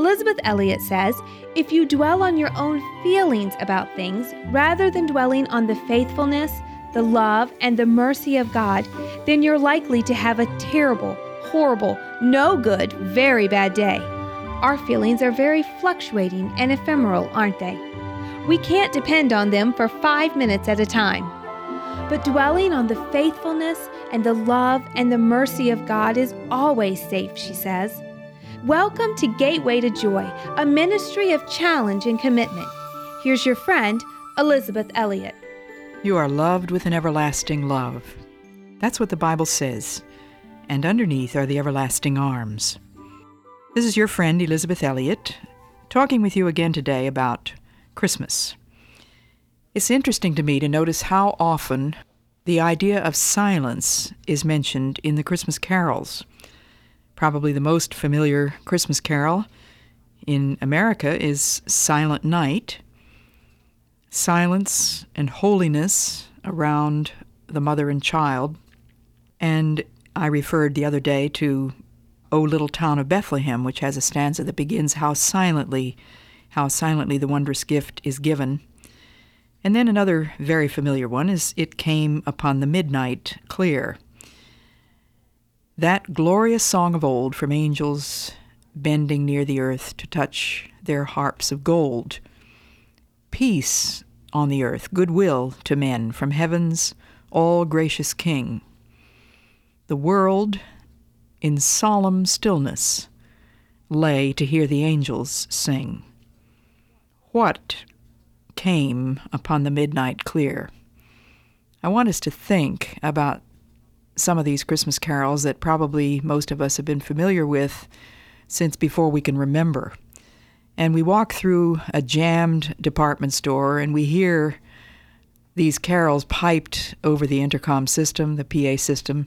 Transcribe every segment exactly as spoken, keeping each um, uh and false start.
Elizabeth Elliot says, if you dwell on your own feelings about things rather than dwelling on the faithfulness, the love, and the mercy of God, then you're likely to have a terrible, horrible, no good, very bad day. Our feelings are very fluctuating and ephemeral, aren't they? We can't depend on them for five minutes at a time. But dwelling on the faithfulness and the love and the mercy of God is always safe, she says. Welcome to Gateway to Joy, a ministry of challenge and commitment. Here's your friend, Elizabeth Elliot. You are loved with an everlasting love. That's what the Bible says. And underneath are the everlasting arms. This is your friend, Elizabeth Elliot, talking with you again today about Christmas. It's interesting to me to notice how often the idea of silence is mentioned in the Christmas carols. Probably the most familiar Christmas carol in America is Silent Night. Silence and holiness around the mother and child. And I referred the other day to O Little Town of Bethlehem, which has a stanza that begins, How silently, how silently the wondrous gift is given. And then another very familiar one is It Came Upon the Midnight Clear. That glorious song of old from angels bending near the earth to touch their harps of gold. Peace on the earth, goodwill to men from heaven's all-gracious King. The world, in solemn stillness, lay to hear the angels sing. What came upon the midnight clear? I want us to think about some of these Christmas carols that probably most of us have been familiar with since before we can remember. And we walk through a jammed department store and we hear these carols piped over the intercom system, the P A system.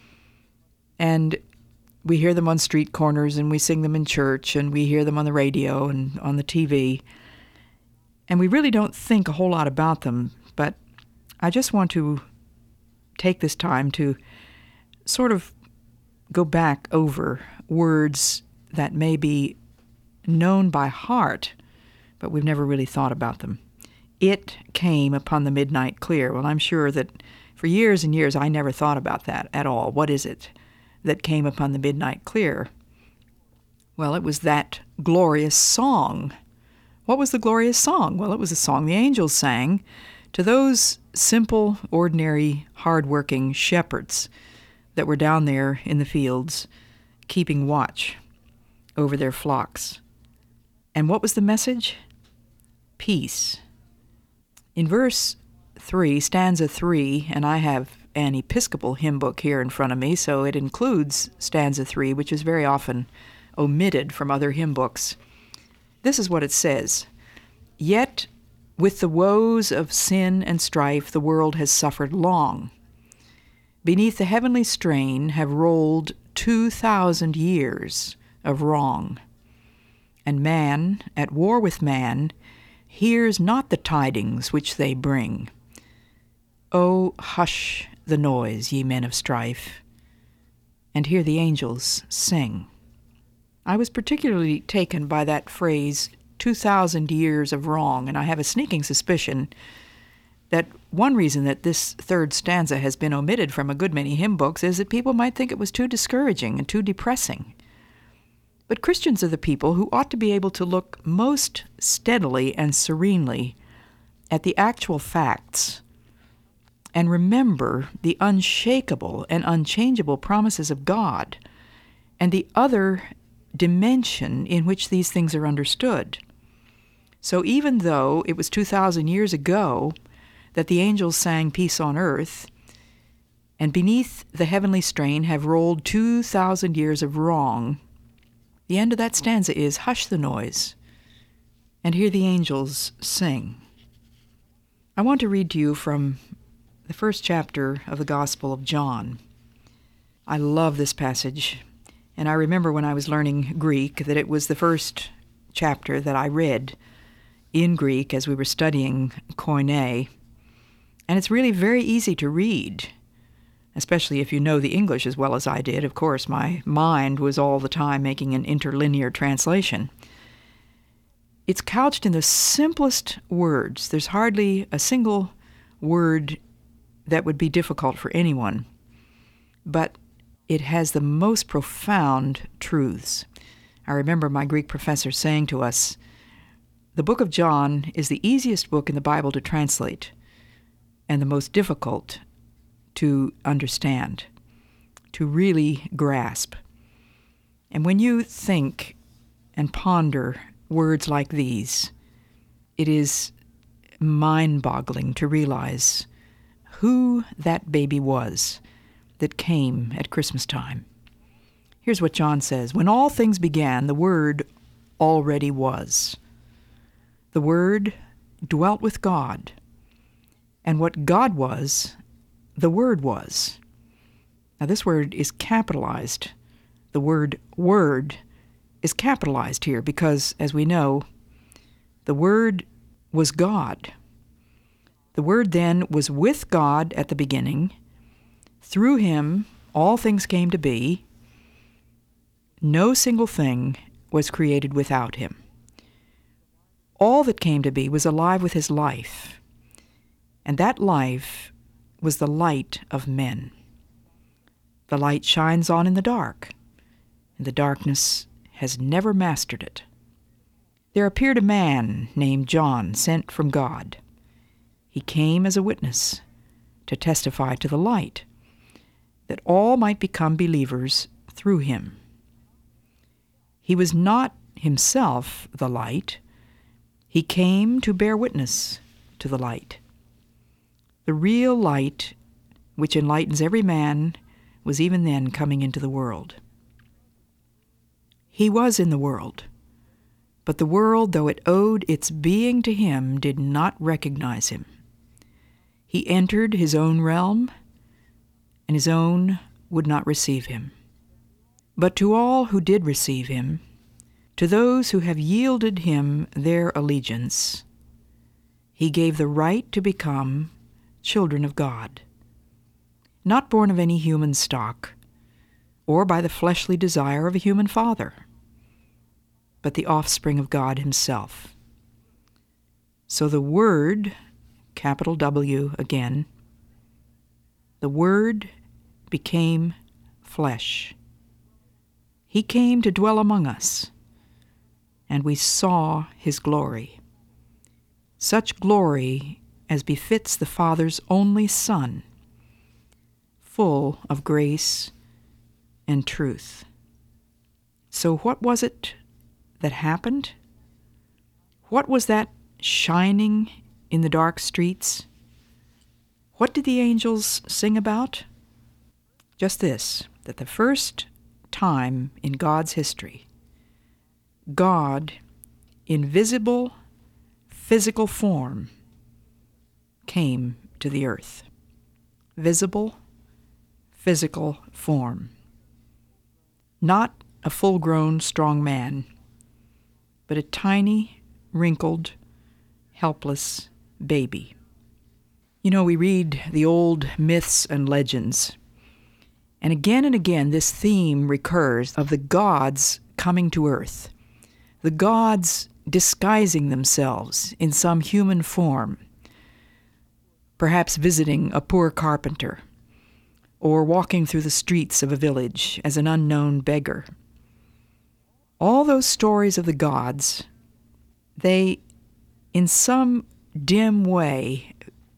And we hear them on street corners and we sing them in church and we hear them on the radio and on the T V. And we really don't think a whole lot about them, but I just want to take this time to sort of go back over words that may be known by heart, but we've never really thought about them. It came upon the midnight clear. Well, I'm sure that for years and years I never thought about that at all. What is it that came upon the midnight clear? Well, it was that glorious song. What was the glorious song? Well, it was a song the angels sang to those simple, ordinary, hard-working shepherds that were down there in the fields keeping watch over their flocks. And what was the message? Peace. In verse three, stanza three, and I have an Episcopal hymn book here in front of me, so it includes stanza three, which is very often omitted from other hymn books. This is what it says. Yet with the woes of sin and strife the world has suffered long. Beneath the heavenly strain have rolled two thousand years of wrong. And man, at war with man, hears not the tidings which they bring. Oh, hush the noise, ye men of strife, and hear the angels sing. I was particularly taken by that phrase, two thousand years of wrong, and I have a sneaking suspicion that one reason that this third stanza has been omitted from a good many hymn books is that people might think it was too discouraging and too depressing. But Christians are the people who ought to be able to look most steadily and serenely at the actual facts and remember the unshakable and unchangeable promises of God and the other dimension in which these things are understood. So even though it was two thousand years ago that the angels sang peace on earth, and beneath the heavenly strain have rolled two thousand years of wrong, the end of that stanza is, hush the noise, and hear the angels sing. I want to read to you from the first chapter of the Gospel of John. I love this passage. And I remember when I was learning Greek that it was the first chapter that I read in Greek as we were studying Koine. And it's really very easy to read, especially if you know the English as well as I did. Of course, my mind was all the time making an interlinear translation. it's couched in the simplest words. There's hardly a single word that would be difficult for anyone, but it has the most profound truths. I remember my Greek professor saying to us, the book of John is the easiest book in the Bible to translate and the most difficult to understand, to really grasp. And when you think and ponder words like these, it is mind-boggling to realize who that baby was that came at Christmas time. Here's what John says: when all things began, the Word already was. The Word dwelt with God, and what God was, the Word was. Now this word is capitalized. The word word is capitalized here because, as we know, the Word was God. The Word then was with God at the beginning. Through him, all things came to be. No single thing was created without him. All that came to be was alive with his life, and that life was the light of men. The light shines on in the dark, and the darkness has never mastered it. There appeared a man named John, sent from God. He came as a witness to testify to the light, that all might become believers through him. He was not himself the light. He came to bear witness to the light. The real light, which enlightens every man, was even then coming into the world. He was in the world, but the world, though it owed its being to him, did not recognize him. He entered his own realm, and his own would not receive him. But to all who did receive him, to those who have yielded him their allegiance, he gave the right to become children of God, not born of any human stock, or by the fleshly desire of a human father, but the offspring of God himself. So the Word, capital W again, the Word became flesh. He came to dwell among us, and we saw his glory, such glory as befits the Father's only Son, full of grace and truth. So what was it that happened? What was that shining in the dark streets? What did the angels sing about? Just this, that the first time in God's history, God, in visible, physical form, came to the earth. Visible, physical form. Not a full-grown, strong man, but a tiny, wrinkled, helpless baby. You know, we read the old myths and legends, and again and again this theme recurs of the gods coming to earth, the gods disguising themselves in some human form, perhaps visiting a poor carpenter, or walking through the streets of a village as an unknown beggar. All those stories of the gods, they, in some dim way,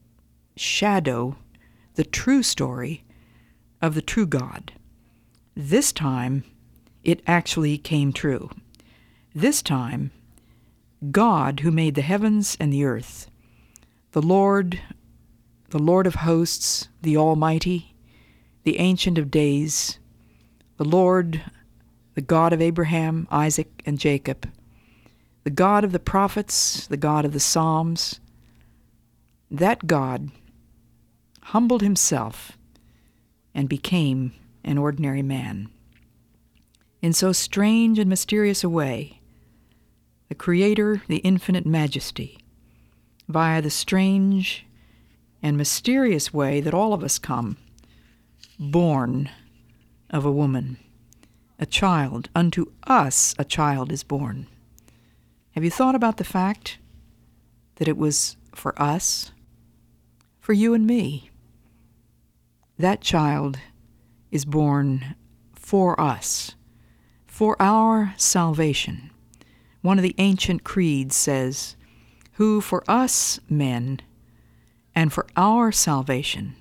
shadow the true story of the true God. This time, it actually came true. This time, God, who made the heavens and the earth, the Lord, the Lord of hosts, the Almighty, the Ancient of Days, the Lord, the God of Abraham, Isaac, and Jacob, the God of the prophets, the God of the Psalms, that God humbled himself and became an ordinary man. In so strange and mysterious a way, the Creator, the infinite majesty, via the strange and mysterious way that all of us come, born of a woman, a child, unto us a child is born. Have you thought about the fact that it was for us, for you and me? That child is born for us, for our salvation. One of the ancient creeds says, "Who for us men and for our salvation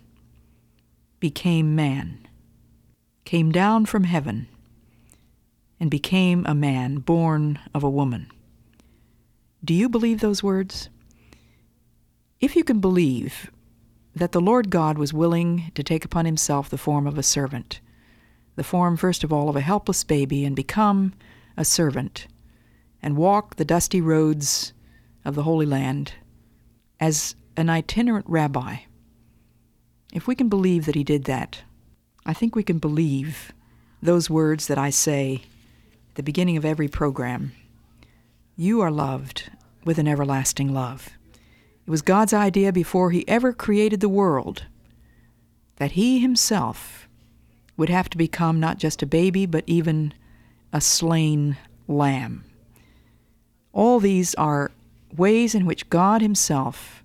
became man, came down from heaven, and became a man born of a woman." Do you believe those words? If you can believe that the Lord God was willing to take upon himself the form of a servant, the form, first of all, of a helpless baby, and become a servant, and walk the dusty roads of the Holy Land as an itinerant rabbi, if we can believe that he did that, I think we can believe those words that I say at the beginning of every program. You are loved with an everlasting love. It was God's idea before he ever created the world that he himself would have to become not just a baby, but even a slain lamb. All these are ways in which God himself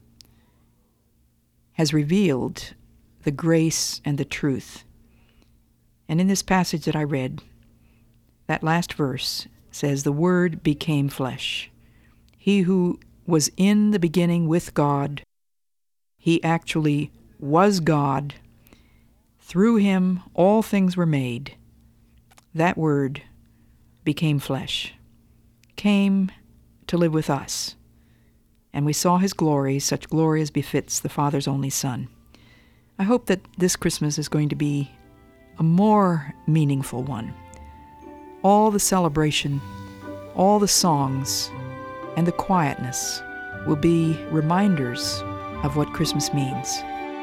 has revealed the grace and the truth. And in this passage that I read, that last verse says, "The Word became flesh." He who was in the beginning with God, he actually was God. Through him all things were made. That Word became flesh, came to live with us. And we saw his glory, such glory as befits the Father's only Son. I hope that this Christmas is going to be a more meaningful one. All the celebration, all the songs, and the quietness will be reminders of what Christmas means.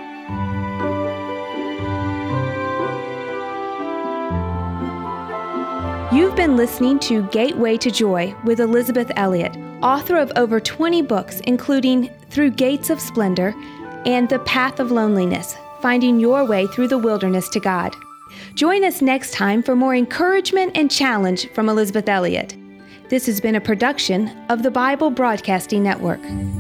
You've been listening to Gateway to Joy with Elizabeth Elliot, author of over twenty books, including Through Gates of Splendor and The Path of Loneliness, Finding Your Way Through the Wilderness to God. Join us next time for more encouragement and challenge from Elizabeth Elliot. This has been a production of the Bible Broadcasting Network.